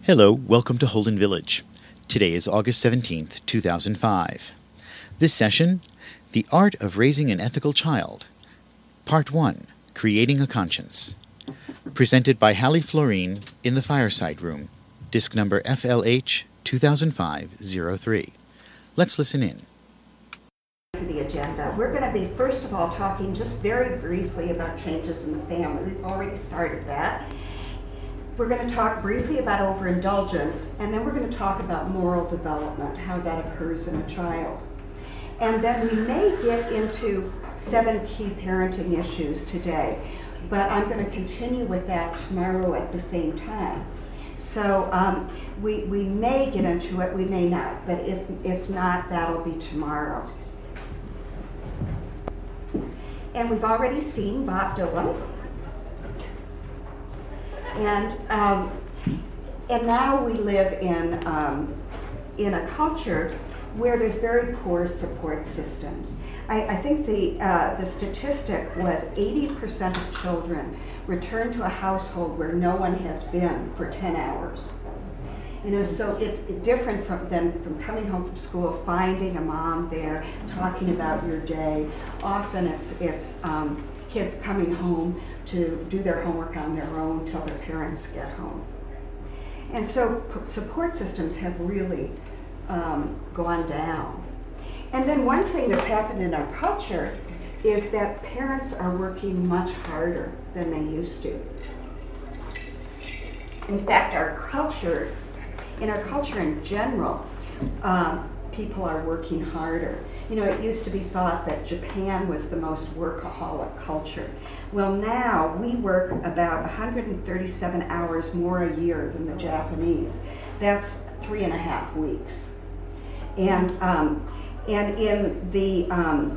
Hello, welcome to Holden Village. Today is August 17th, 2005. This session, The Art of Raising an Ethical Child, Part 1, Creating a Conscience. Presented by Hallie Florine in the Fireside Room, disc number FLH 2005-03. Let's listen in. For the agenda, we're going to be first of all talking just very briefly about changes in the family. We've already started that. We're going to talk briefly about overindulgence, and then we're going to talk about moral development, how that occurs in a child. And then we may get into 7 key parenting issues today, but I'm going to continue with that tomorrow at the same time. So we may get into it, we may not, but if not, that'll be tomorrow. And we've already seen Bob Dylan. And now we live in a culture where there's very poor support systems. I think the statistic was 80% of children return to a household where no one has been for 10 hours. You know, so it's different from coming home from school, finding a mom there, talking about your day. Often it's kids coming home to do their homework on their own till their parents get home. And so support systems have really gone down. And then one thing that's happened in our culture is that parents are working much harder than they used to. In fact, in our culture in general, people are working harder. You know, it used to be thought that Japan was the most workaholic culture. Well, now we work about 137 hours more a year than the Japanese. That's 3.5 weeks. And in the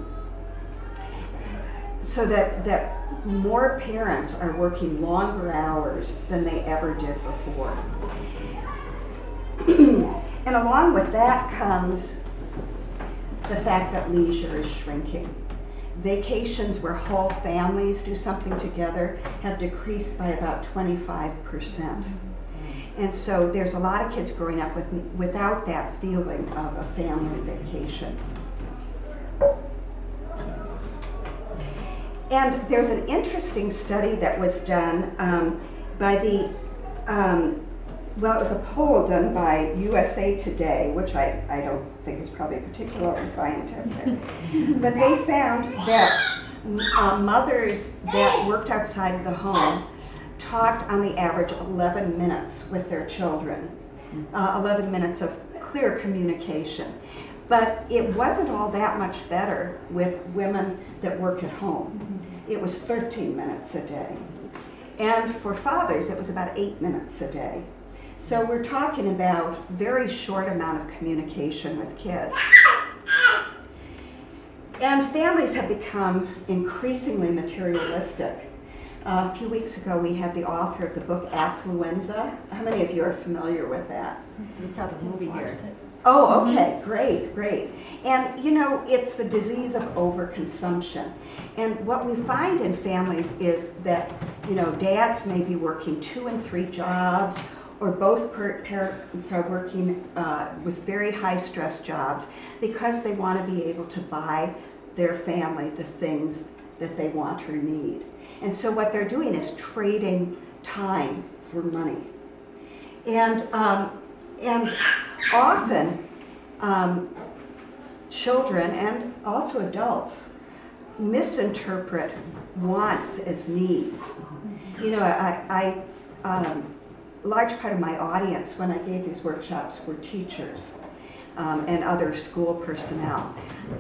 so that more parents are working longer hours than they ever did before. And along with that comes the fact that leisure is shrinking. Vacations where whole families do something together have decreased by about 25%. And so there's a lot of kids growing up without that feeling of a family vacation. And there's an interesting study that was done by the it was a poll done by USA Today, which I don't think is probably particularly scientific. But they found that mothers that worked outside of the home talked on the average 11 minutes with their children, 11 minutes of clear communication. But it wasn't all that much better with women that work at home. It was 13 minutes a day. And for fathers, it was about 8 minutes a day. So we're talking about very short amount of communication with kids. And families have become increasingly materialistic. A few weeks ago, we had the author of the book Affluenza. How many of you are familiar with that? We saw the movie here. Oh, okay, great. And you know, it's the disease of overconsumption. And what we find in families is that, you know, dads may be working 2 and 3 jobs, or both parents are working with very high stress jobs because they want to be able to buy their family the things that they want or need. And so what they're doing is trading time for money. And often children and also adults misinterpret wants as needs. You know, I a large part of my audience when I gave these workshops were teachers and other school personnel.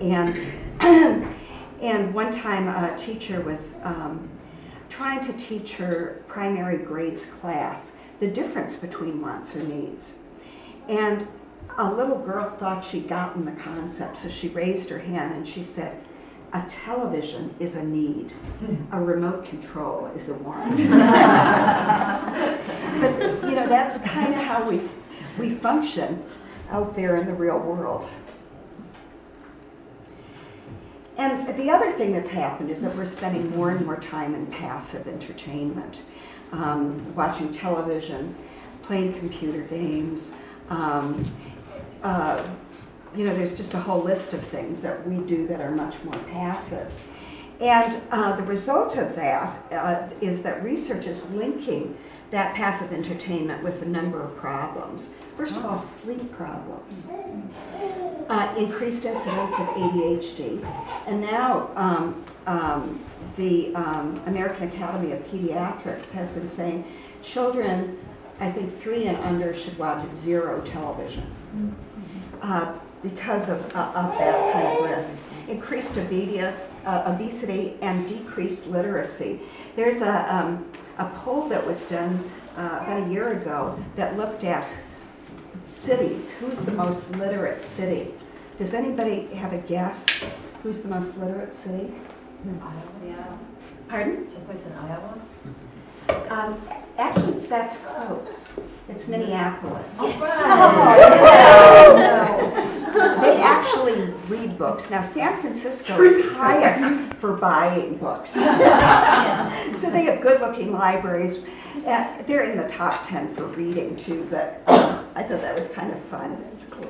And one time a teacher was trying to teach her primary grades class the difference between wants or needs. And a little girl thought she'd gotten the concept, so she raised her hand and she said, "A television is a need. A remote control is a want." But you know, that's kind of how we function out there in the real world. And the other thing that's happened is that we're spending more and more time in passive entertainment, watching television, playing computer games. There's just a whole list of things that we do that are much more passive. And the result of that is that research is linking that passive entertainment with a number of problems. First of all, sleep problems, increased incidence of ADHD, and now the American Academy of Pediatrics has been saying children, I think 3 and under, should watch 0 television because of that kind of risk. Increased obesity and decreased literacy. There's a poll that was done about a year ago that looked at cities. Who's the most literate city? Does anybody have a guess? Who's the most literate city? Iowa. Pardon? Someplace in Iowa? Actually, that's close. It's Minneapolis. They actually read books. Now, San Francisco is highest for buying books. So they have good-looking libraries. They're in the top 10 for reading, too, but I thought that was kind of fun.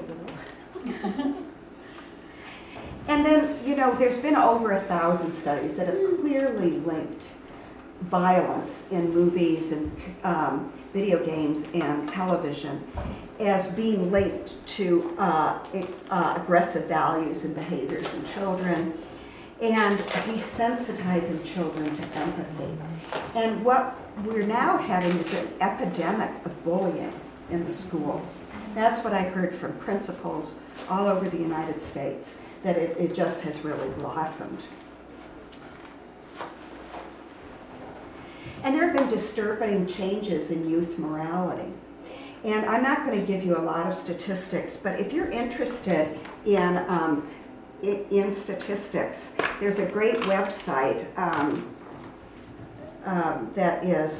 And then, there's been over 1,000 studies that have clearly linked violence in movies and video games and television as being linked to aggressive values and behaviors in children and desensitizing children to empathy. And what we're now having is an epidemic of bullying in the schools. That's what I heard from principals all over the United States, that it just has really blossomed. And there have been disturbing changes in youth morality. And I'm not going to give you a lot of statistics, but if you're interested in statistics, there's a great website that is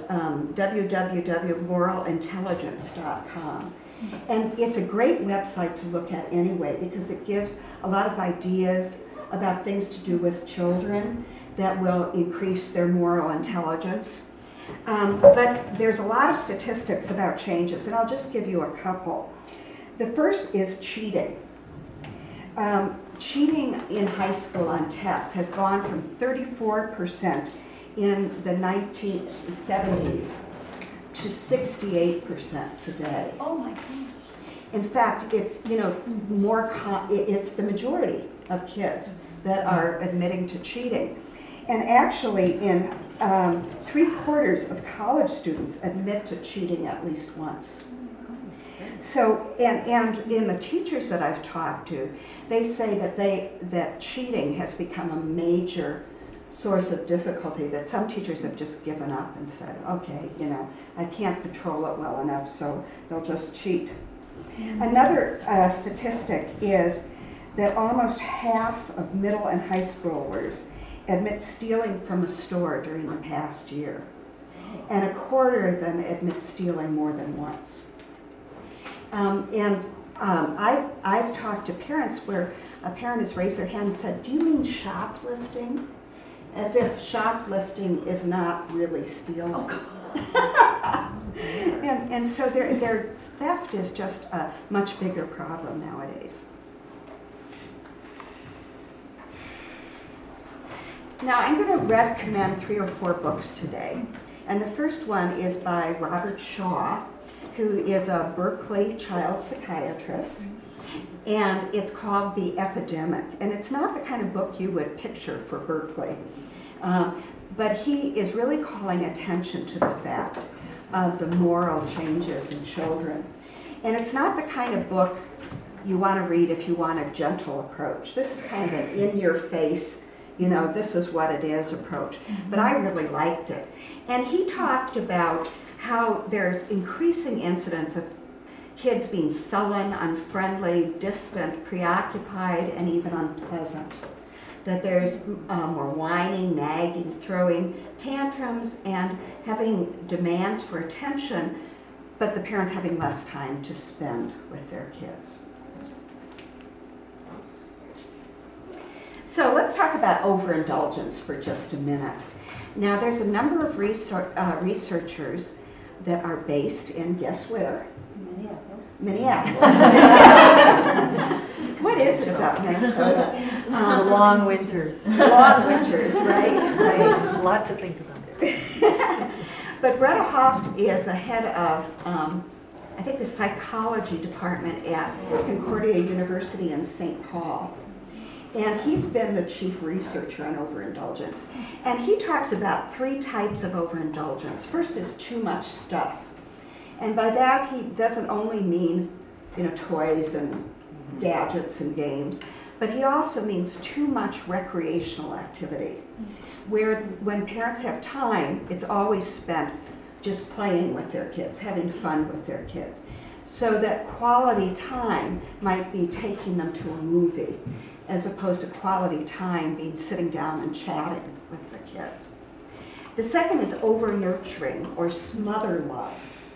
www.moralintelligence.com. And it's a great website to look at anyway, because it gives a lot of ideas about things to do with children that will increase their moral intelligence. But there's a lot of statistics about changes, and I'll just give you a couple. The first is cheating. Cheating in high school on tests has gone from 34% in the 1970s to 68% today. Oh my gosh. In fact, it's it's the majority of kids that are admitting to cheating. And actually, in 3/4 of college students admit to cheating at least once. So, and in the teachers that I've talked to, they say that cheating has become a major source of difficulty, that some teachers have just given up and said, okay, I can't control it well enough, so they'll just cheat. Another statistic is that almost half of middle and high schoolers admit stealing from a store during the past year, and 1/4 of them admit stealing more than once. I've talked to parents where a parent has raised their hand and said, "Do you mean shoplifting?" As if shoplifting is not really stealing. Oh, and so their theft is just a much bigger problem nowadays. Now, I'm going to recommend 3 or 4 books today. And the first one is by Robert Shaw, who is a Berkeley child psychiatrist. And it's called The Epidemic. And it's not the kind of book you would picture for Berkeley. But he is really calling attention to the fact of the moral changes in children. And it's not the kind of book you want to read if you want a gentle approach. This is kind of an in-your-face, this is what it is approach. But I really liked it. And he talked about how there's increasing incidence of kids being sullen, unfriendly, distant, preoccupied, and even unpleasant. That there's more whining, nagging, throwing tantrums, and having demands for attention, but the parents having less time to spend with their kids. So let's talk about overindulgence for just a minute. Now, there's a number of researchers that are based in, guess where? Minneapolis. Minneapolis. What is it about Minnesota? The long winters. Long winters, right? Right. A lot to think about. But Bretta Hoft is the head of, I think, the psychology department at Concordia University in St. Paul. And he's been the chief researcher on overindulgence. And he talks about 3 types of overindulgence. First is too much stuff. And by that, he doesn't only mean, toys and gadgets and games, but he also means too much recreational activity, where when parents have time, it's always spent just playing with their kids, having fun with their kids. So that quality time might be taking them to a movie, as opposed to quality time being sitting down and chatting with the kids. The second is over-nurturing or smother love.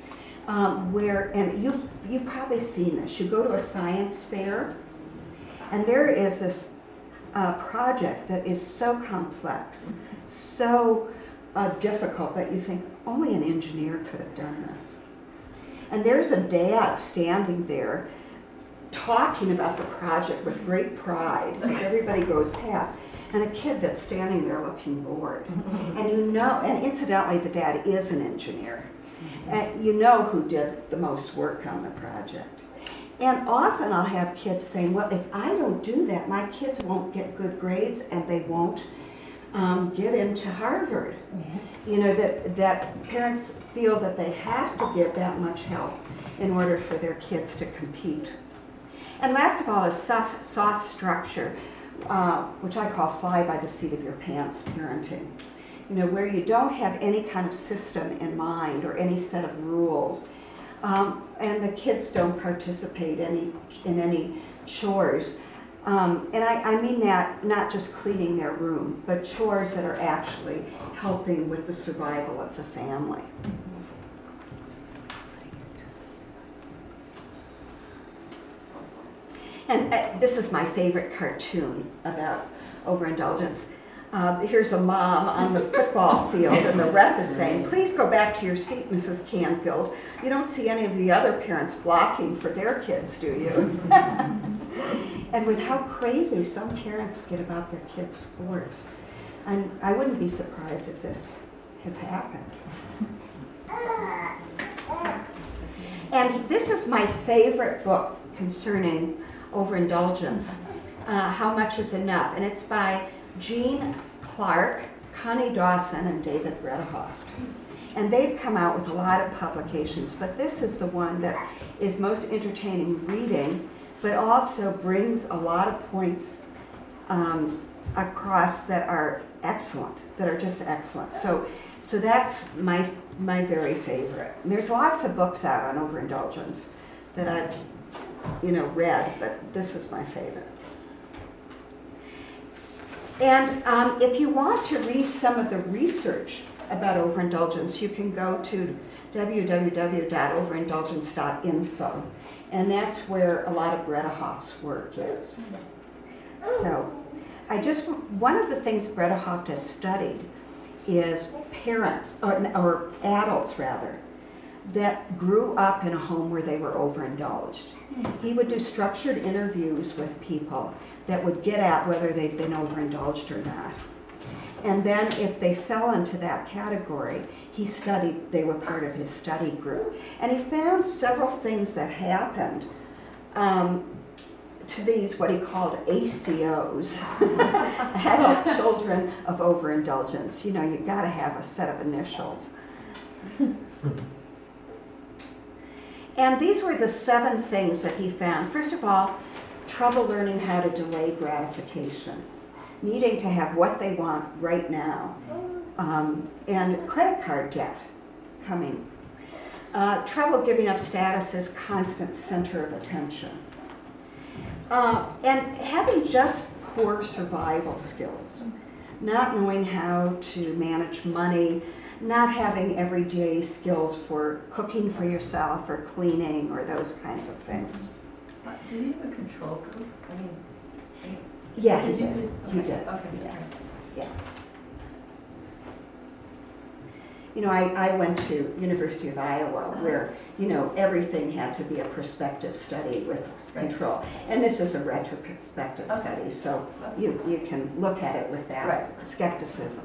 And you've probably seen this. You go to a science fair, and there is this project that is so complex, so difficult that you think only an engineer could have done this. And there's a dad standing there talking about the project with great pride as everybody goes past, and a kid that's standing there looking bored. And and incidentally, the dad is an engineer. And you know who did the most work on the project. And often I'll have kids saying, well, if I don't do that, my kids won't get good grades and they won't get into Harvard. That parents feel that they have to give that much help in order for their kids to compete. And last of all is soft structure, which I call fly by the seat of your pants parenting. Where you don't have any kind of system in mind or any set of rules, and the kids don't participate in any chores. And I mean that not just cleaning their room, but chores that are actually helping with the survival of the family. And this is my favorite cartoon about overindulgence. Here's a mom on the football field, and the ref is saying, please go back to your seat, Mrs. Canfield. You don't see any of the other parents blocking for their kids, do you? And with how crazy some parents get about their kids' sports, and I wouldn't be surprised if this has happened. And this is my favorite book concerning overindulgence, How Much Is Enough, and it's by Jean Clark, Connie Dawson, and David Bretta Hoft. And they've come out with a lot of publications, but this is the one that is most entertaining reading, but also brings a lot of points across that are excellent, that are just excellent. So that's my very favorite. And there's lots of books out on overindulgence that I've read, but this is my favorite. And if you want to read some of the research about overindulgence, you can go to www.overindulgence.info, and that's where a lot of Bretta Hoft's work is. So, one of the things Bretta Hoft has studied is parents, or adults rather, that grew up in a home where they were overindulged. He would do structured interviews with people that would get at whether they'd been overindulged or not. And then if they fell into that category, they were part of his study group. And he found several things that happened to these, what he called ACOs, adult children of overindulgence. You've got to have a set of initials. And these were the 7 things that he found. First of all, trouble learning how to delay gratification, needing to have what they want right now, and credit card debt coming. Trouble giving up status as constant center of attention. And having just poor survival skills, not knowing how to manage money, not having everyday skills for cooking for yourself or cleaning or those kinds of things. Do you have a control group? Yeah, he did. Okay. Yeah. You know, I went to University of Iowa where, you know, everything had to be a prospective study with control. And this is a retrospective study, so you can look at it with that skepticism.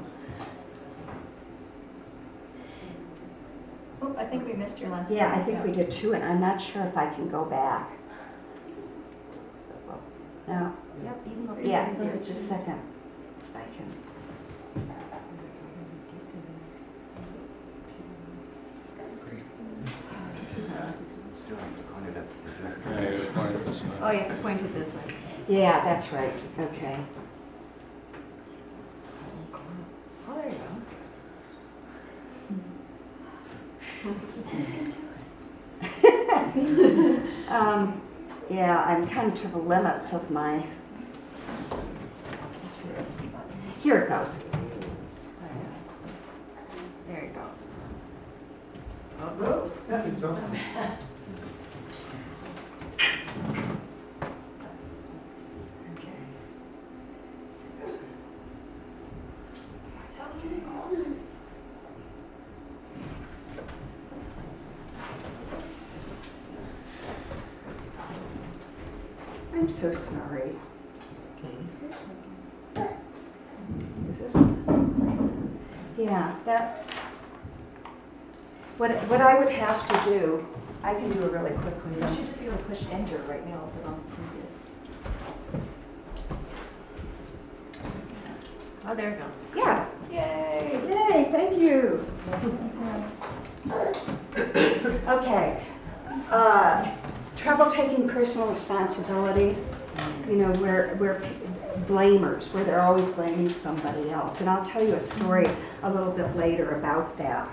Oh, I think we missed your last. Yeah, I think we did too, and I'm not sure if I can go back. No. Yep, you can go. Yeah, just a second, if I can. Oh, you have to point it this way. Yeah, that's right, okay. Oh, there you go. Yeah, I'm kind of to the limits of my, here it goes. There you go. Oops. I'm so sorry. Is this? Yeah, that. What I would have to do, I can do it really quickly. You should just be able to push enter right now and put on previous. Oh, there you go. Yeah. Yay! Yay, thank you. Okay. Trouble taking personal responsibility. You know, we're blamers, where they're always blaming somebody else. And I'll tell you a story a little bit later about that.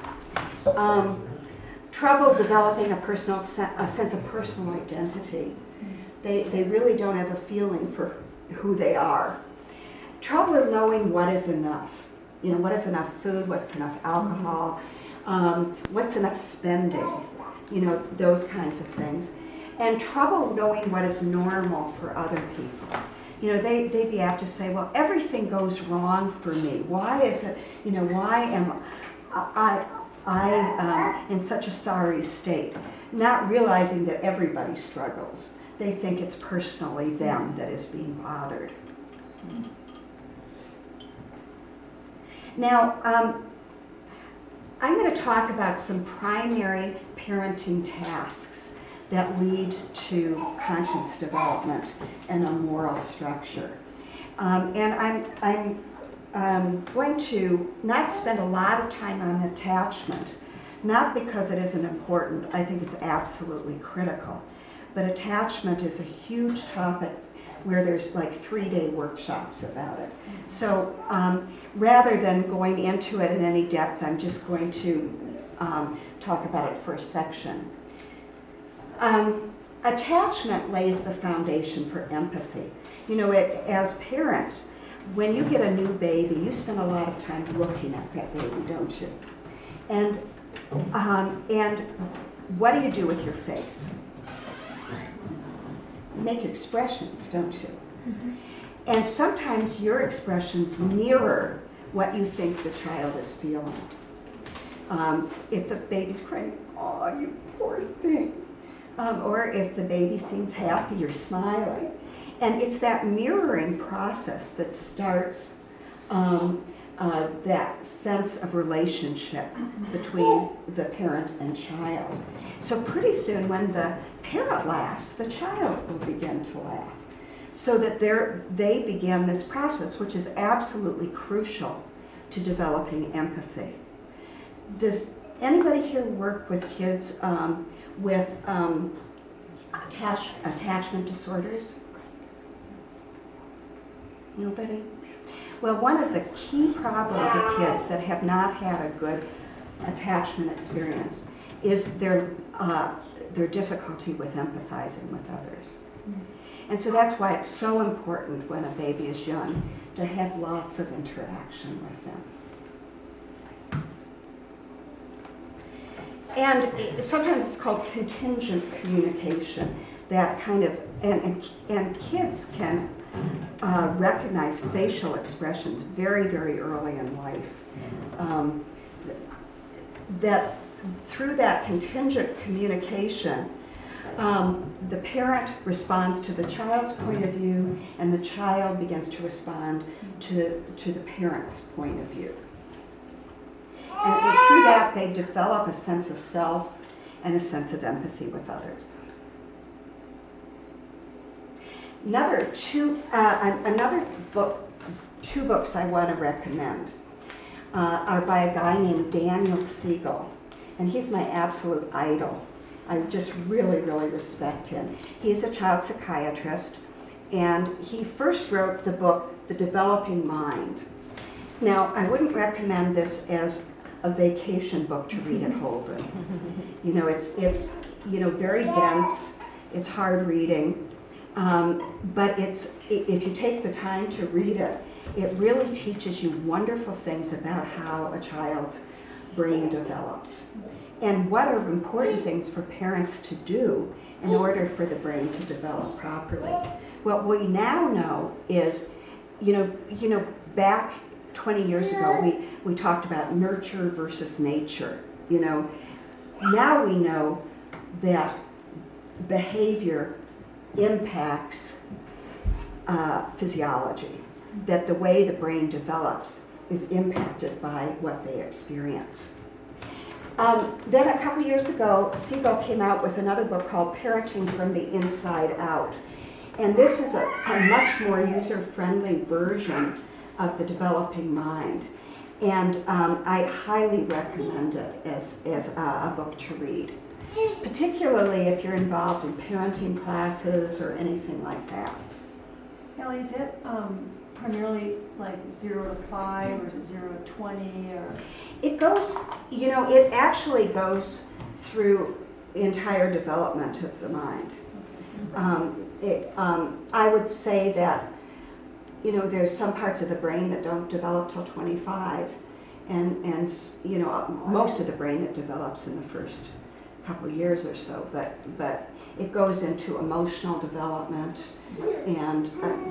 Trouble developing a sense of personal identity. They really don't have a feeling for who they are. Trouble in knowing what is enough. You know, what is enough food, what's enough alcohol, what's enough spending, you know, those kinds of things. And trouble knowing what is normal for other people. You know, they'd be apt to say, well, everything goes wrong for me. Why is it, you know, why am I in such a sorry state? Not realizing that everybody struggles. They think it's personally them that is being bothered. Now, I'm going to talk about some primary parenting tasks that lead to conscience development and a moral structure. And I'm going to not spend a lot of time on attachment, not because it isn't important. I think it's absolutely critical. But attachment is a huge topic where there's like 3-day workshops about it. So rather than going into it in any depth, I'm just going to talk about it for a section. Attachment lays the foundation for empathy. You know, as parents, when you get a new baby, you spend a lot of time looking at that baby, don't you? And what do you do with your face? You make expressions, don't you? Mm-hmm. And sometimes your expressions mirror what you think the child is feeling. If the baby's crying, oh, you poor thing. Or if the baby seems happy, you're smiling. And it's that mirroring process that starts that sense of relationship between the parent and child. So pretty soon when the parent laughs, the child will begin to laugh. So that they begin this process, which is absolutely crucial to developing empathy. Does anybody here work with kids with attachment disorders? Nobody? Well, one of the key problems of kids that have not had a good attachment experience is their difficulty with empathizing with others. And so that's why it's so important when a baby is young to have lots of interaction with them. And sometimes it's called contingent communication, that kind of, and kids can recognize facial expressions very, very early in life. that through that contingent communication, the parent responds to the child's point of view, and the child begins to respond to the parent's point of view. And through that, they develop a sense of self and a sense of empathy with others. Two books I want to recommend are by a guy named Daniel Siegel, and he's my absolute idol. I just really, really respect him. He's a child psychiatrist, and he first wrote the book, The Developing Mind. Now, I wouldn't recommend this as a vacation book to read at Holden. You know, it's very dense, it's hard reading, but if you take the time to read it, it really teaches you wonderful things about how a child's brain develops and what are important things for parents to do in order for the brain to develop properly. What we now know is, back 20 years ago, we talked about nurture versus nature. Now we know that behavior impacts physiology, that the way the brain develops is impacted by what they experience. Then a couple years ago, Siegel came out with another book called Parenting from the Inside Out. And this is a much more user-friendly version of The Developing Mind. And I highly recommend it as a book to read, particularly if you're involved in parenting classes or anything like that. Ellie, is it primarily like 0 to 5 or is it 0 to 20 or? It goes, it actually goes through the entire development of the mind. I would say that, there's some parts of the brain that don't develop till 25, and most of the brain that develops in the first couple years or so, but it goes into emotional development and,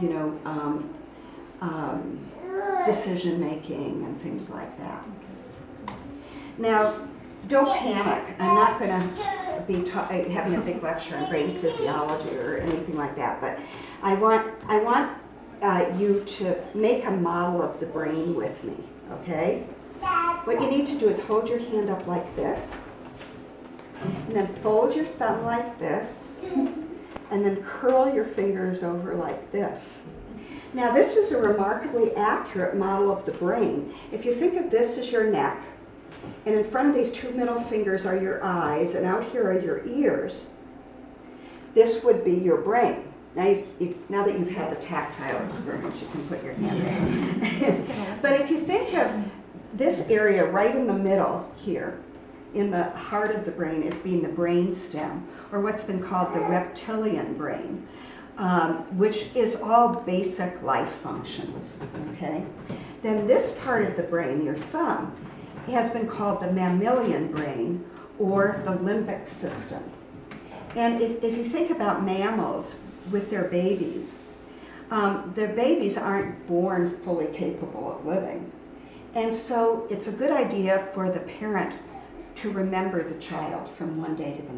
decision making and things like that. Now, don't panic. I'm not going to be having a big lecture on brain physiology or anything like that, but I want you to make a model of the brain with me, okay? What you need to do is hold your hand up like this, and then fold your thumb like this, and then curl your fingers over like this. Now, this is a remarkably accurate model of the brain. If you think of this as your neck, and in front of these two middle fingers are your eyes, and out here are your ears, this would be your brain. Now that you've had the tactile experience, you can put your hand in. But if you think of this area right in the middle here, in the heart of the brain, as being the brain stem, or what's been called the reptilian brain, which is all basic life functions, okay? Then this part of the brain, your thumb, has been called the mammalian brain, or the limbic system. And if you think about mammals with their babies aren't born fully capable of living. And so it's a good idea for the parent to remember the child from one day to the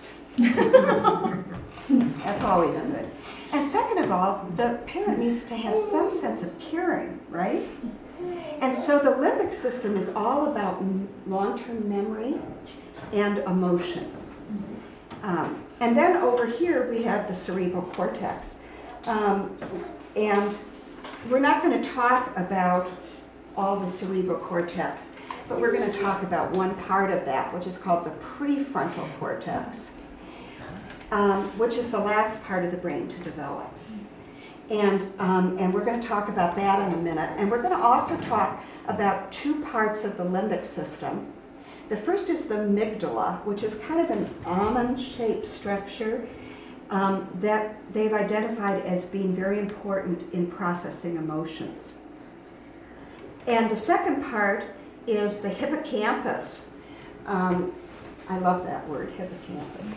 next. That's always good. And second of all, the parent needs to have some sense of caring, right? And so the limbic system is all about long-term memory and emotion. And then over here we have the cerebral cortex. And we're not going to talk about all the cerebral cortex, but we're going to talk about one part of that, which is called the prefrontal cortex, which is the last part of the brain to develop. And we're going to talk about that in a minute. And we're going to also talk about two parts of the limbic system. The first is the amygdala, which is kind of an almond-shaped structure that they've identified as being very important in processing emotions. And the second part is the hippocampus. I love that word, hippocampus.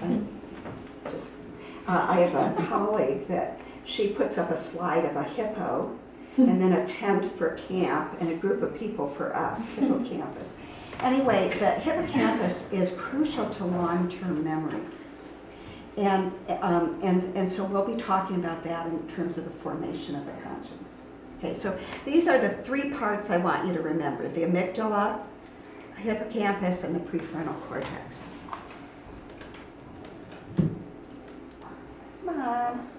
I have a colleague that she puts up a slide of a hippo and then a tent for camp and a group of people for us, hippocampus. Anyway, the hippocampus is crucial to long-term memory. And so we'll be talking about that in terms of the formation of the conscience. Okay, so these are the three parts I want you to remember: the amygdala, hippocampus, and the prefrontal cortex. Come on.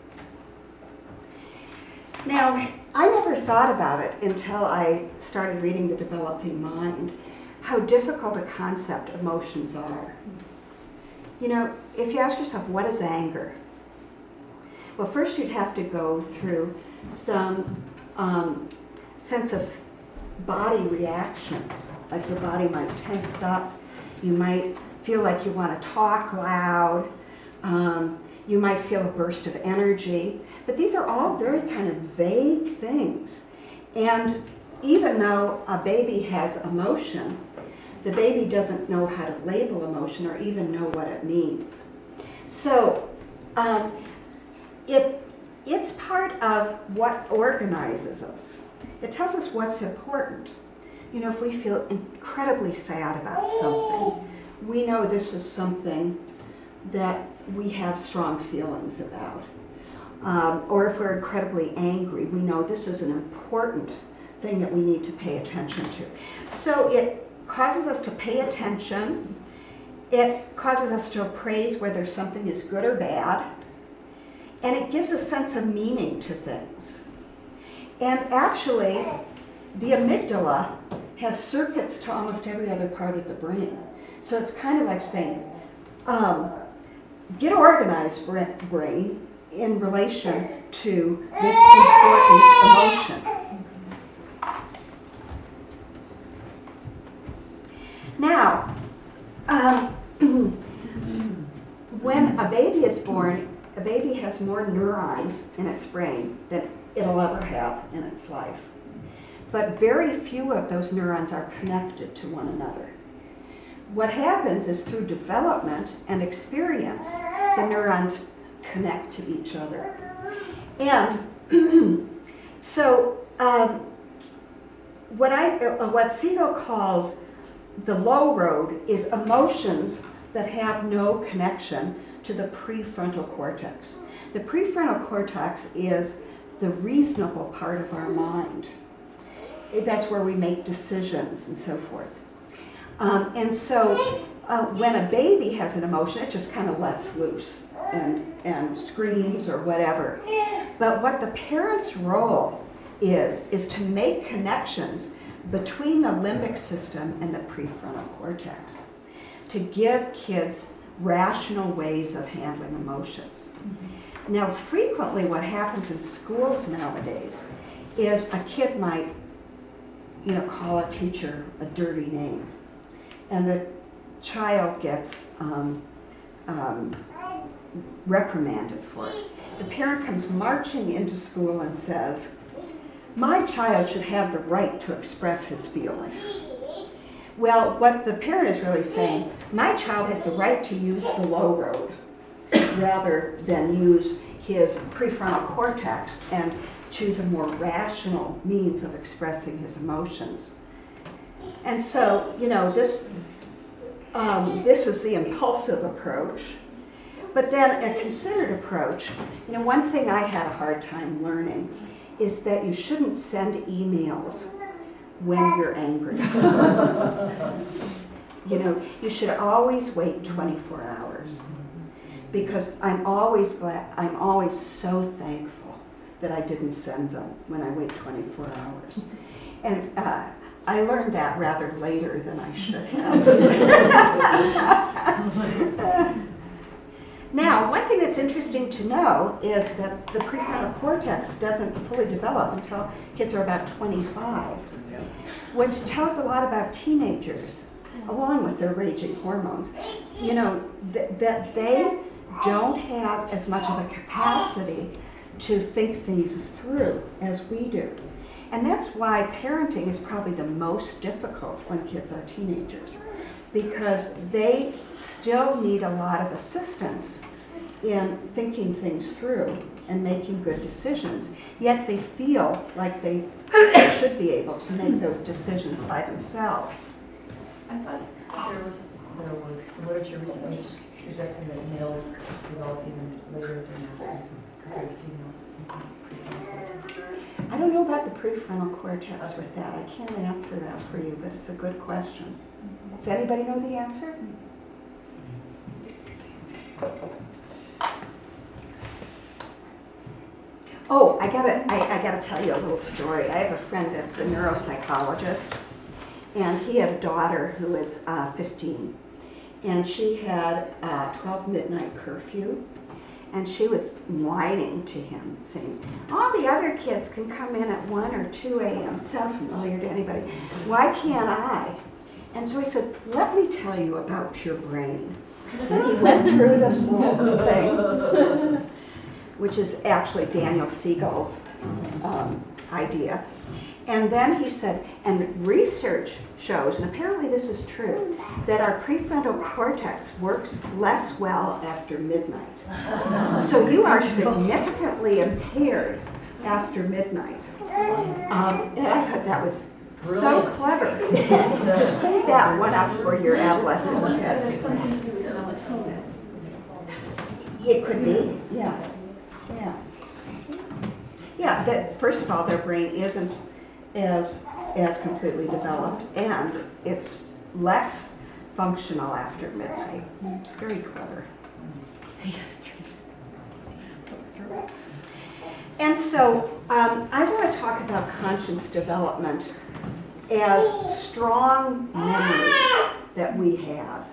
Now, I never thought about it until I started reading The Developing Mind, how difficult a concept emotions are. You know, if you ask yourself, what is anger? Well, first you'd have to go through some sense of body reactions. Like your body might tense up, you might feel like you want to talk loud, you might feel a burst of energy. But these are all very kind of vague things. And even though a baby has emotion, the baby doesn't know how to label emotion or even know what it means. So it's part of what organizes us. It tells us what's important. You know, if we feel incredibly sad about something, we know this is something that we have strong feelings about. Or if we're incredibly angry, we know this is an important thing that we need to pay attention to. So it causes us to pay attention. It causes us to appraise whether something is good or bad. And it gives a sense of meaning to things. And actually, the amygdala has circuits to almost every other part of the brain. So it's kind of like saying, get organized, brain, in relation to this important emotion. Now, when a baby is born, a baby has more neurons in its brain than it'll ever have in its life. But very few of those neurons are connected to one another. What happens is through development and experience, the neurons connect to each other. And so what Siegel calls the low road is emotions that have no connection to the prefrontal cortex. The prefrontal cortex is the reasonable part of our mind. That's where we make decisions and so forth. And so when a baby has an emotion, it just kind of lets loose and screams or whatever. But what the parent's role is to make connections between the limbic system and the prefrontal cortex, to give kids rational ways of handling emotions. Now, frequently what happens in schools nowadays is a kid might, call a teacher a dirty name, and the child gets reprimanded for it. The parent comes marching into school and says, "My child should have the right to express his feelings." Well, what the parent is really saying, my child has the right to use the low road rather than use his prefrontal cortex and choose a more rational means of expressing his emotions. And so, this is the impulsive approach. But then a considered approach, one thing I had a hard time learning is that you shouldn't send emails when you're angry. You should always wait 24 hours. Because I'm always so thankful that I didn't send them when I wait 24 hours. And I learned that rather later than I should have. Now, one thing that's interesting to know is that the prefrontal cortex doesn't fully develop until kids are about 25, which tells a lot about teenagers, along with their raging hormones. That they don't have as much of a capacity to think things through as we do. And that's why parenting is probably the most difficult when kids are teenagers, because they still need a lot of assistance in thinking things through and making good decisions, yet they feel like they should be able to make those decisions by themselves. I thought there was some literature recently suggesting that males develop even later than compared to females. I don't know about the prefrontal cortex with that. I can't answer that for you, but it's a good question. Does anybody know the answer? Oh, I gotta tell you a little story. I have a friend that's a neuropsychologist, and he had a daughter who was 15, and she had a 12 midnight curfew, and she was whining to him, saying, all the other kids can come in at 1 or 2 a.m. Sound familiar to anybody? Why can't I? And so he said, let me tell you about your brain. And he went through this little thing, which is actually Daniel Siegel's idea. And then he said, and research shows, and apparently this is true, that our prefrontal cortex works less well after midnight. So you are significantly impaired after midnight. And I thought that was so clever. So save that one up for your adolescent kids. It could be, yeah. Yeah, that first of all, their brain isn't as completely developed, and it's less functional after midnight. Very clever. And so I want to talk about conscience development as strong memories that we have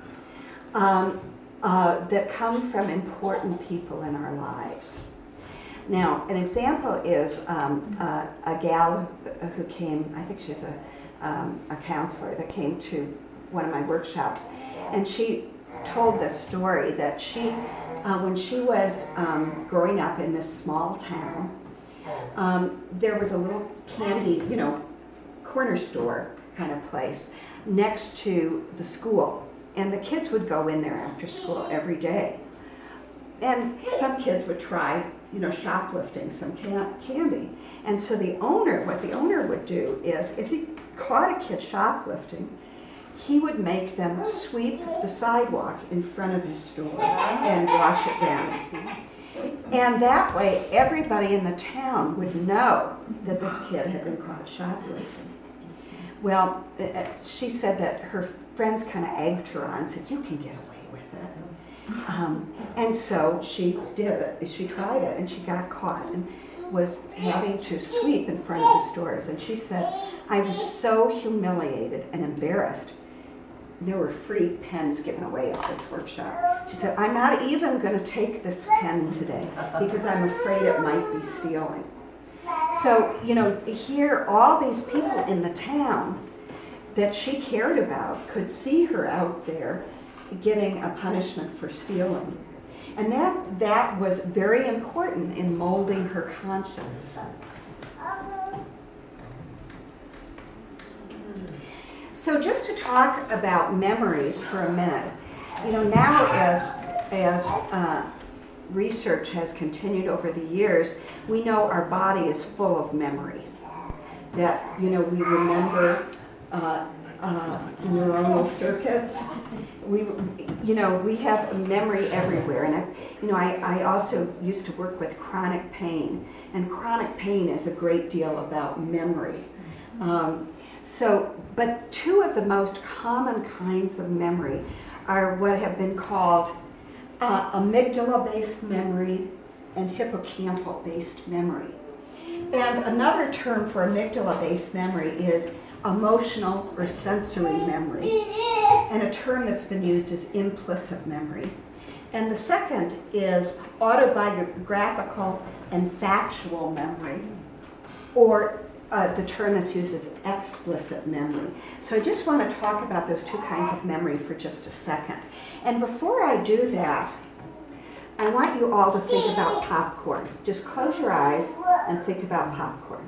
that come from important people in our lives. Now, an example is a gal who came, I think she's a counselor that came to one of my workshops, and she told this story that she, when she was growing up in this small town, there was a little candy, corner store kind of place next to the school, and the kids would go in there after school every day. And some kids would try, shoplifting some candy. And so what the owner would do is, if he caught a kid shoplifting, he would make them sweep the sidewalk in front of his store and wash it down. And that way, everybody in the town would know that this kid had been caught shoplifting. Well, she said that her friends kind of egged her on and said, you can get away with it. And so she did it. She tried it, and she got caught and was having to sweep in front of the stores. And she said, I was so humiliated and embarrassed. There were free pens given away at this workshop. She said, I'm not even going to take this pen today because I'm afraid it might be stealing. So, here all these people in the town that she cared about could see her out there getting a punishment for stealing. And that was very important in molding her conscience. So just to talk about memories for a minute, now as research has continued over the years, we know our body is full of memory. That, we remember neuronal circuits. We have memory everywhere. And I also used to work with chronic pain, and chronic pain is a great deal about memory. But two of the most common kinds of memory are what have been called amygdala-based memory and hippocampal-based memory. And another term for amygdala-based memory is emotional or sensory memory. And a term that's been used is implicit memory. And the second is autobiographical and factual memory, or the term that's used is explicit memory. So I just want to talk about those two kinds of memory for just a second. And before I do that, I want you all to think about popcorn. Just close your eyes and think about popcorn.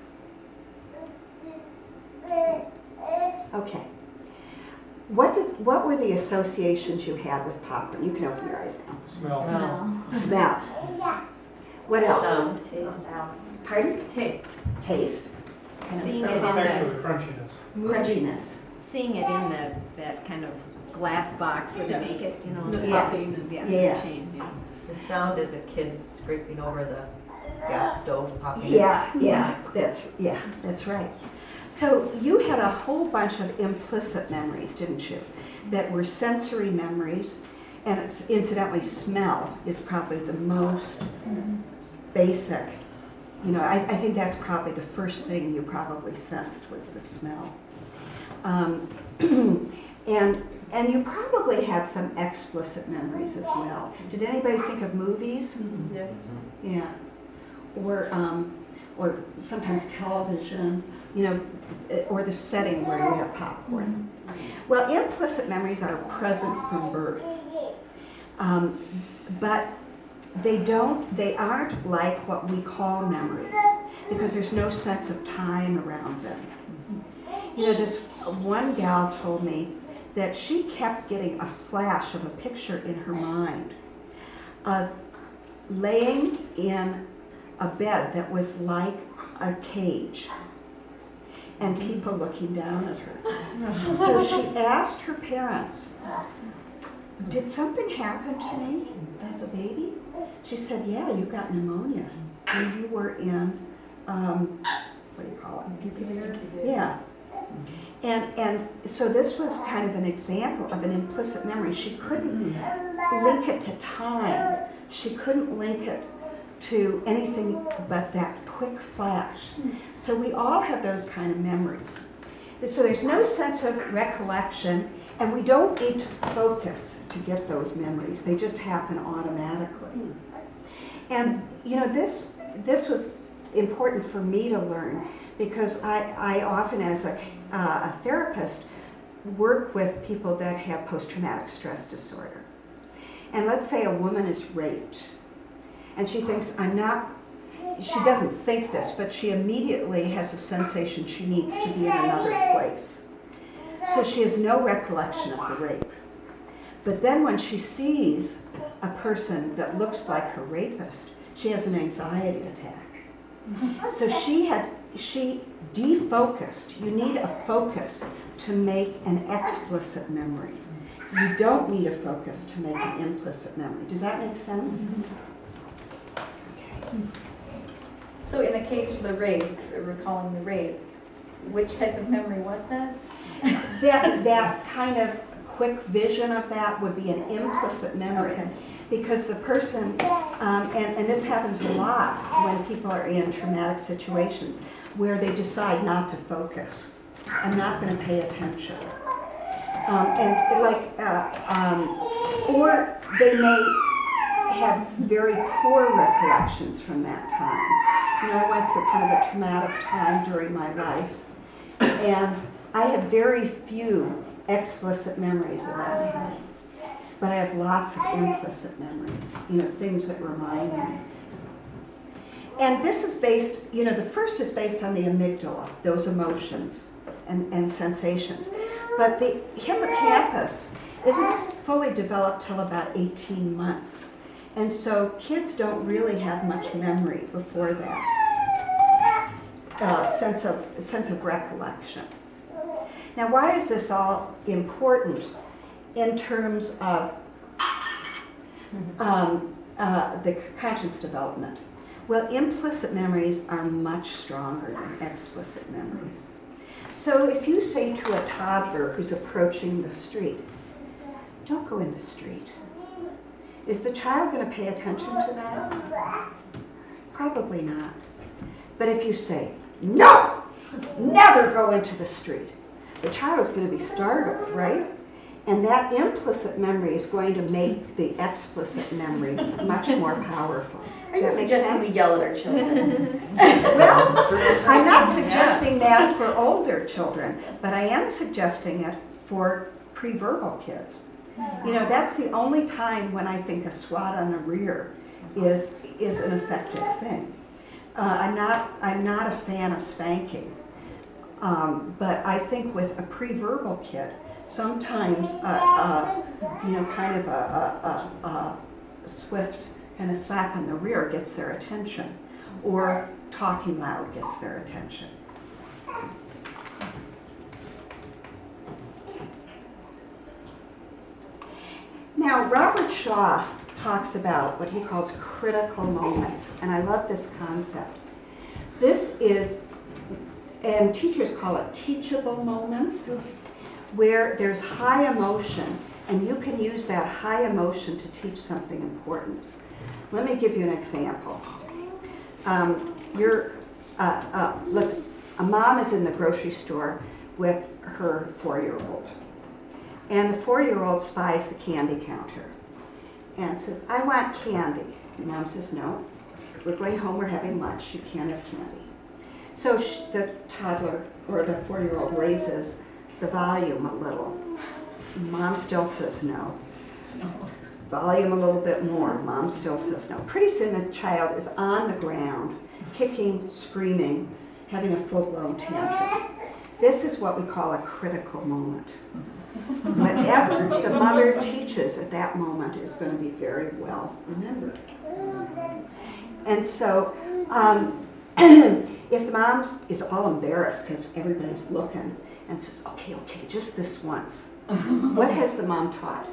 Okay. What were the associations you had with popcorn? You can open your eyes now. Smell. What else? Sound, taste. Pardon? Taste. Taste. Seeing it in Actually, crunchiness. Crunchiness. seeing it in that kind of glass box where they make it, the Yeah. popping and Yeah. machine. Yeah. The sound is a kid scraping over the gas stove, popping it. That's right. So you had a whole bunch of implicit memories, didn't you? That were sensory memories, and incidentally, smell is probably the most basic. I think that's probably the first thing you probably sensed was the smell. And you probably had some explicit memories as well. Did anybody think of movies? Yes. Yeah. Or sometimes television, or the setting where you have popcorn. Well, implicit memories are present from birth. But they aren't like what we call memories, because there's no sense of time around them. This one gal told me that she kept getting a flash of a picture in her mind of laying in a bed that was like a cage and people looking down at her. So she asked her parents, did something happen to me as a baby? She said, yeah, you got pneumonia when you were in, what do you call it? Incubator? Yeah. And so this was kind of an example of an implicit memory. She couldn't link it to time. She couldn't link it to anything but that quick flash. So we all have those kind of memories. So there's no sense of recollection, and we don't need to focus to get those memories. They just happen automatically. And this was important for me to learn, because I often, as a therapist, work with people that have post-traumatic stress disorder. And let's say a woman is raped, and she thinks, she doesn't think this, but she immediately has a sensation she needs to be in another place. So she has no recollection of the rape. But then when she sees a person that looks like her rapist, she has an anxiety attack. So she defocused. You need a focus to make an explicit memory. You don't need a focus to make an implicit memory. Does that make sense? Okay. So in the case of the rape, recalling the rape, which type of memory was that? That kind of quick vision of that would be an implicit memory. Okay. Because the person, and this happens a lot when people are in traumatic situations, where they decide not to focus. I'm not going to pay attention. Or they may have very poor recollections from that time. I went through kind of a traumatic time during my life, and I have very few explicit memories of that time. But I have lots of implicit memories, things that remind me. And this is based, the first is based on the amygdala, those emotions and sensations. But the hippocampus isn't fully developed till about 18 months. And so kids don't really have much memory before that, sense of recollection. Now, why is this all important in terms of the conscious development? Well, implicit memories are much stronger than explicit memories. So if you say to a toddler who's approaching the street, don't go in the street, is the child going to pay attention to that? Probably not. But if you say, no, never go into the street, the child is going to be startled, right? And that implicit memory is going to make the explicit memory much more powerful. Are you suggesting we yell at our children? Well, I'm not suggesting that for older children, but I am suggesting it for pre-verbal kids. That's the only time when I think a swat on the rear is an effective thing. I'm not a fan of spanking, but I think with a pre-verbal kid, sometimes kind of a swift kind of slap on the rear gets their attention, or talking loud gets their attention. Now, Robert Shaw talks about what he calls critical moments, and I love this concept. This is, and teachers call it teachable moments, where there's high emotion, and you can use that high emotion to teach something important. Let me give you an example. A mom is in the grocery store with her 4-year-old, and the 4-year-old spies the candy counter and says, "I want candy." And Mom says, "No, we're going home, we're having lunch, you can't have candy." So the toddler, or the 4-year-old, raises the volume a little. Mom still says no. Volume a little bit more. Mom still says no. Pretty soon the child is on the ground, kicking, screaming, having a full-blown tantrum. This is what we call a critical moment. Whatever the mother teaches at that moment is going to be very well remembered. And so, if the mom is all embarrassed because everybody's looking and says, okay, just this once, what has the mom taught?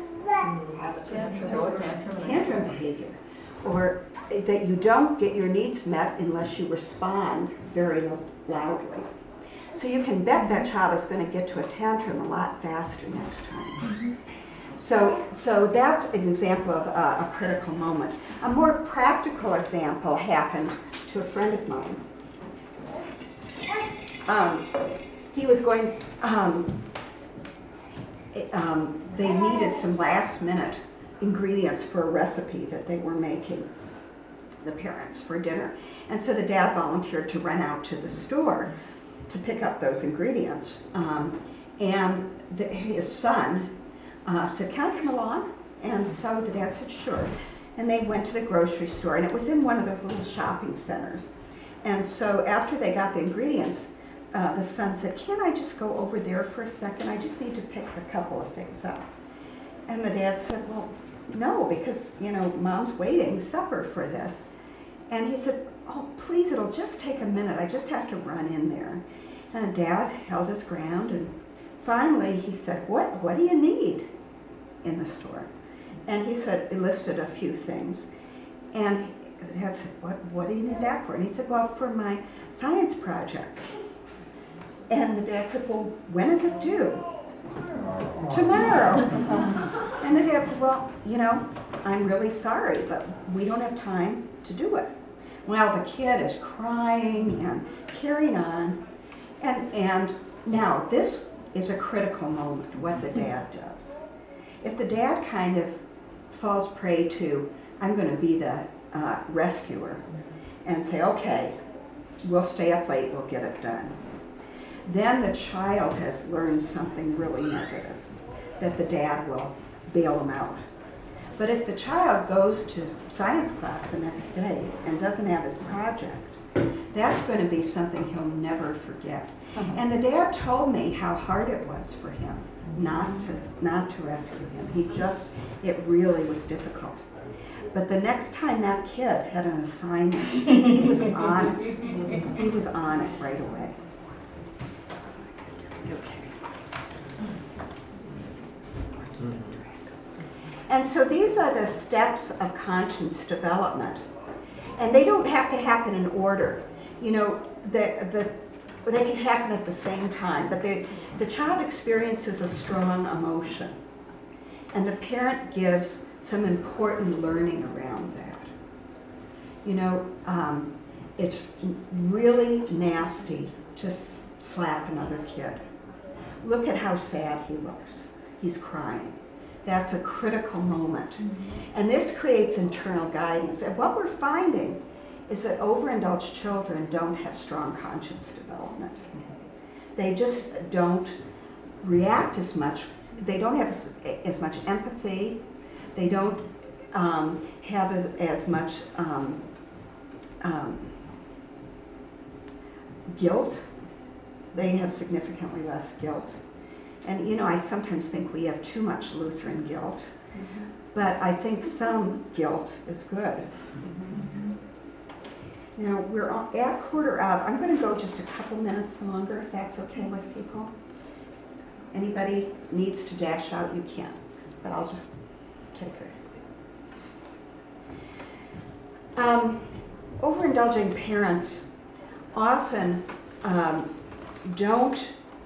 Tantrum behavior. Or that you don't get your needs met unless you respond very loudly. So you can bet that child is going to get to a tantrum a lot faster next time. So that's an example of a critical moment. A more practical example happened to a friend of mine. He was going, they needed some last minute ingredients for a recipe that they were making, the parents, for dinner. And so the dad volunteered to run out to the store to pick up those ingredients. His son said, "Can I come along?" And so the dad said, "Sure." And they went to the grocery store, and it was in one of those little shopping centers. And so after they got the ingredients, the son said, "Can I just go over there for a second? I just need to pick a couple of things up." And the dad said, "Well, no, because, Mom's waiting supper for this." And he said, "Oh, please, it'll just take a minute. I just have to run in there." And Dad held his ground, and finally he said, What do you need in the store?" And he said, he listed a few things. And the Dad said, what do you need that for? And he said, "Well, for my science project." And the Dad said, "Well, when is it due?" "Tomorrow." And the Dad said, "Well, I'm really sorry, but we don't have time to do it." Well, the kid is crying and carrying on. And now this is a critical moment, what the dad does. If the dad kind of falls prey to, "I'm going to be the rescuer," and say, "Okay, we'll stay up late, we'll get it done," then the child has learned something really negative, that the dad will bail him out. But if the child goes to science class the next day and doesn't have his project, that's going to be something he'll never forget. And the dad told me how hard it was for him not to rescue him. It really was difficult. But the next time that kid had an assignment, he was on it right away. Okay. And so these are the steps of conscience development. And they don't have to happen in order. They can happen at the same time, but the child experiences a strong emotion. And the parent gives some important learning around that. It's really nasty to slap another kid. Look at how sad he looks. He's crying. That's a critical moment. And this creates internal guidance. And what we're finding is that overindulged children don't have strong conscience development. They just don't react as much. They don't have as much empathy. They don't have as much guilt. They have significantly less guilt. And I sometimes think we have too much Lutheran guilt, but I think some guilt is good. Now we're at 1:15. I'm going to go just a couple minutes longer, if that's okay with people. Anybody needs to dash out, you can, but I'll just take care. Overindulging parents often don't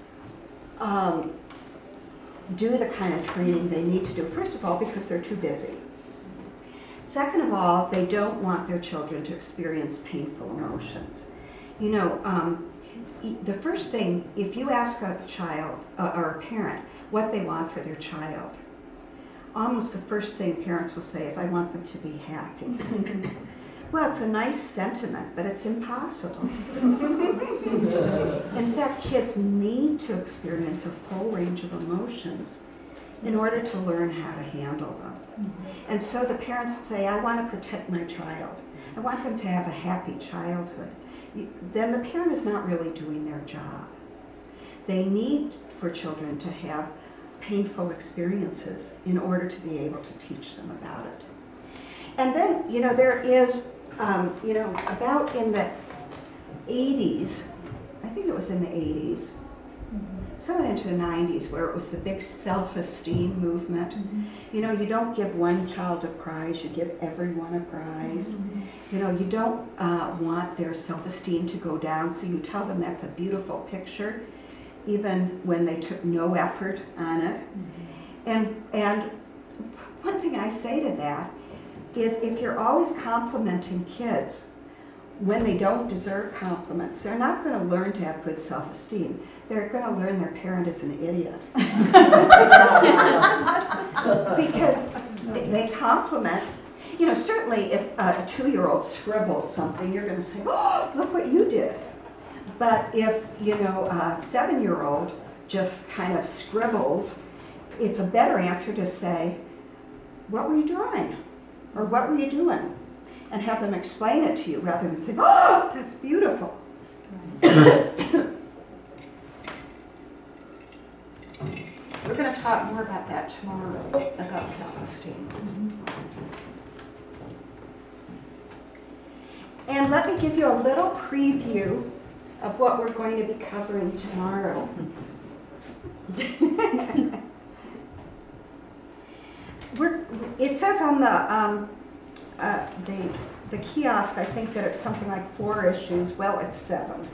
do the kind of training they need to do. First of all, because they're too busy. Second of all, they don't want their children to experience painful emotions. You know, the first thing, if you ask a child or a parent what they want for their child, almost the first thing parents will say is, I want them to be happy. Well, it's a nice sentiment, but it's impossible. In fact, kids need to experience a full range of emotions in order to learn how to handle them. And so the parents say, I want to protect my child. I want them to have a happy childhood. Then the parent is not really doing their job. They need for children to have painful experiences in order to be able to teach them about it. And then, you know, there is, you know, about in the 80s, I think it was in the 80s, somewhat into the 90s, where it was the big self-esteem movement. You know, you don't give one child a prize, you give everyone a prize. You know, you don't want their self-esteem to go down, so you tell them that's a beautiful picture, even when they took no effort on it. And one thing I say to that is, if you're always complimenting kids when they don't deserve compliments, they're not going to learn to have good self-esteem. They're going to learn their parent is an idiot. Because they compliment. You know, certainly if a 2-year-old scribbles something, you're going to say, oh, look what you did. But if, you know, a 7-year-old just kind of scribbles, it's a better answer to say, what were you drawing? Or what were you doing? And have them explain it to you rather than say, oh, that's beautiful. We're going to talk more about that tomorrow, about self-esteem. And let me give you a little preview of what we're going to be covering tomorrow. It says on the kiosk, I think that it's something like 4 issues. Well, it's 7.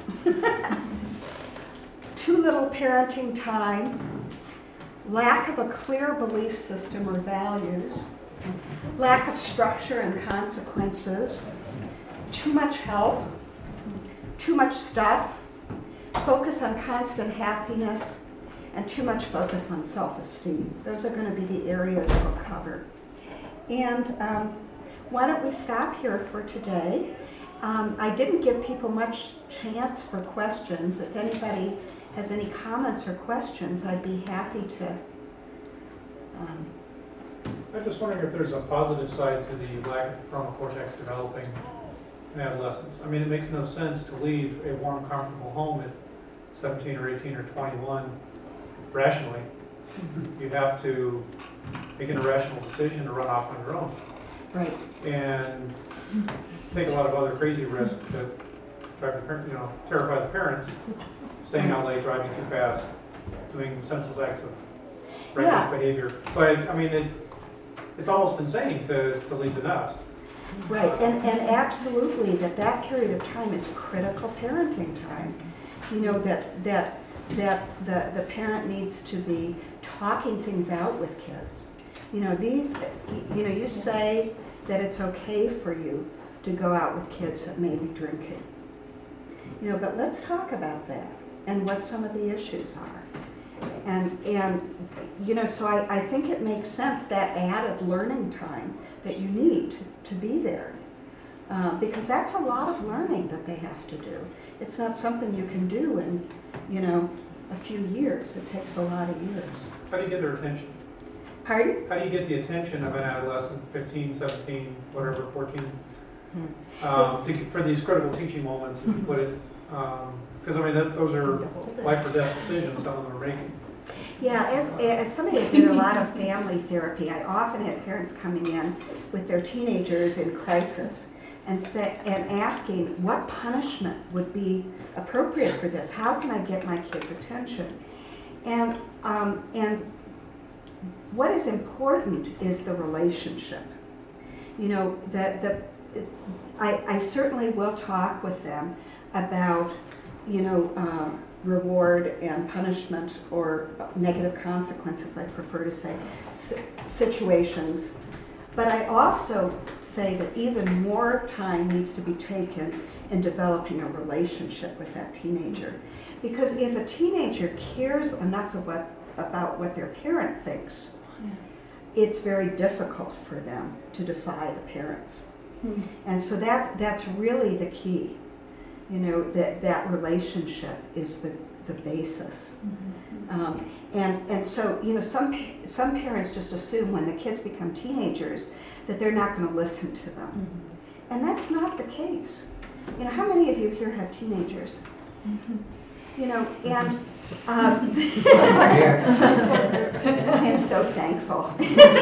Too little parenting time, lack of a clear belief system or values, lack of structure and consequences, too much help, too much stuff, focus on constant happiness, and too much focus on self-esteem. Those are going to be the areas we'll cover. And why don't we stop here for today? I didn't give people much chance for questions. If anybody has any comments or questions, I'd be happy to. I'm just wondering if there's a positive side to the lack of frontal cortex developing in adolescence. I mean, it makes no sense to leave a warm, comfortable home at 17 or 18 or 21 rationally. You have to make an irrational decision to run off on your own. Right. And take a lot of other crazy risks that drive the parent, terrify the parents, staying out late, driving too fast, doing senseless acts of reckless behavior. But I mean, it's almost insane to leave the nest. Right, and absolutely that period of time is critical parenting time. You know, that the parent needs to be talking things out with kids. You know, you say that it's okay for you to go out with kids that may be drinking. You know, but let's talk about that and what some of the issues are. And you know, so I think it makes sense, that added learning time that you need to be there. Because that's a lot of learning that they have to do. It's not something you can do in, a few years. It takes a lot of years. How do you get their attention? Pardon? How do you get the attention of an adolescent, 15, 17, whatever, 14, for these critical teaching moments, if you put it? Because, I mean, those are life or death decisions some of them are making. Yeah, as somebody that did a lot of family therapy, I often had parents coming in with their teenagers in crisis and asking what punishment would be appropriate for this. How can I get my kids' attention? And what is important is the relationship. You know, I certainly will talk with them about, you know, reward and punishment, or negative consequences, I prefer to say, situations. But I also say that even more time needs to be taken in developing a relationship with that teenager. Because if a teenager cares enough about what their parent thinks, it's very difficult for them to defy the parents. And so that's really the key. You know, that relationship is the basis. And so, you know, some parents just assume when the kids become teenagers that they're not going to listen to them. And that's not the case. You know, how many of you here have teenagers? You know, and I am so thankful.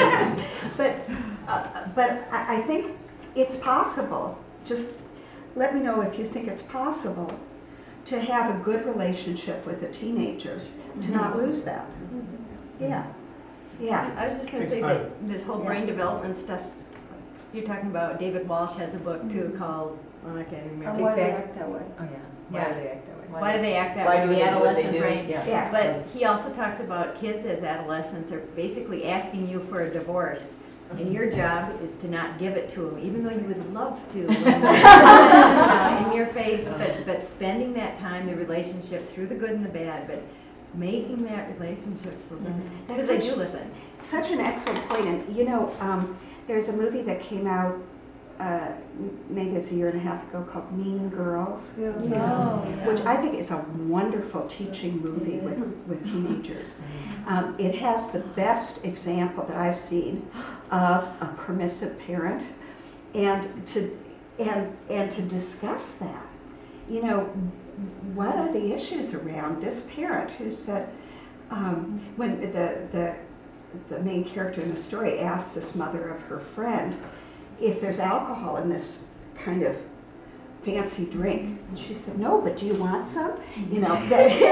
But I think it's possible. Just let me know if you think it's possible to have a good relationship with a teenager, to not lose that. Yeah. I was just going to say that this whole brain development stuff, you're talking about, David Walsh has a book too called, I can't remember. Why do they act that way? Oh, yeah. Yeah. Why do they act that way? Why do they act that Why way? do The they do what they adolescent do? brain. Yeah. But he also talks about kids as adolescents are basically asking you for a divorce. And your job is to not give it to them, even though you would love to, in your face, but spending that time, the relationship, through the good and the bad, but making that relationship so that, because they do listen. Such an excellent point. And you know, there's a movie that came out maybe it's a year and a half ago called Mean Girls, which I think is a wonderful teaching movie with teenagers. It has the best example that I've seen of a permissive parent, and to discuss that. You know, what are the issues around this parent who said, when the main character in the story asks this mother of her friend if there's alcohol in this kind of fancy drink, and she said, no, but do you want some? You know,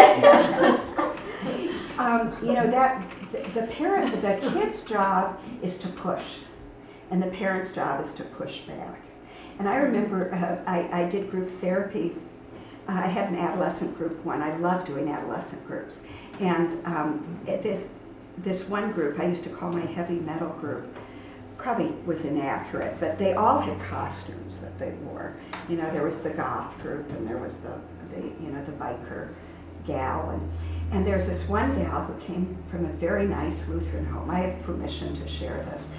you know, that the kid's job is to push, and the parent's job is to push back. And I remember I did group therapy. I had an adolescent group one. I love doing adolescent groups. And this one group I used to call my heavy metal group, probably was inaccurate, but they all had costumes that they wore. You know, there was the goth group, and there was the biker gal, and there's this one gal who came from a very nice Lutheran home. I have permission to share this.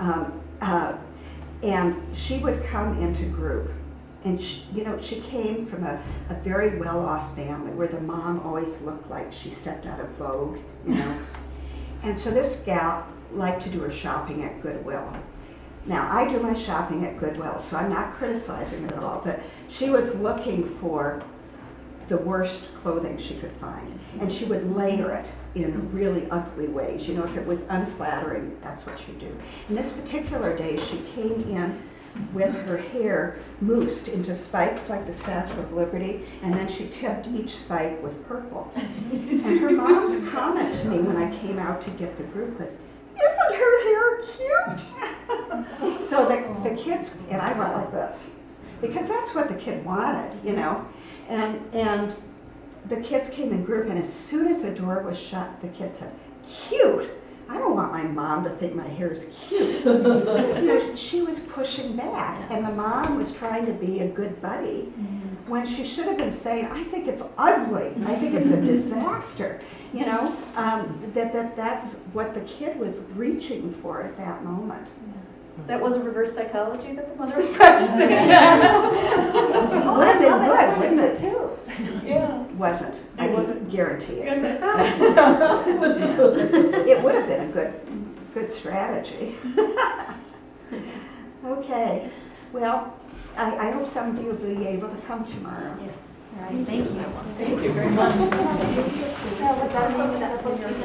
And she would come into group, and she came from a very well-off family where the mom always looked like she stepped out of Vogue, you know. And so this gal liked to do her shopping at Goodwill. Now, I do my shopping at Goodwill, so I'm not criticizing her at all, but she was looking for the worst clothing she could find, and she would layer it in really ugly ways. You know, if it was unflattering, that's what she'd do. And this particular day, she came in with her hair moosed into spikes like the Statue of Liberty, and then she tipped each spike with purple. And her mom's comment to me when I came out to get the group was, isn't her hair cute? So the kids, and I went like this, because that's what the kid wanted, you know. And the kids came in group, and as soon as the door was shut, the kid said, cute? I don't want my mom to think my hair is cute. You know, she was pushing back, and the mom was trying to be a good buddy when she should have been saying, I think it's ugly. I think it's a disaster. You know, that's what the kid was reaching for at that moment. That wasn't reverse psychology that the mother was practicing. It would have been good, wouldn't it, too? Yeah. Wasn't. I can guarantee it. It would have been a good strategy. Okay. Well, I hope some of you will be able to come tomorrow. Yes. All right. Thank you. Thank you very much. So was that something that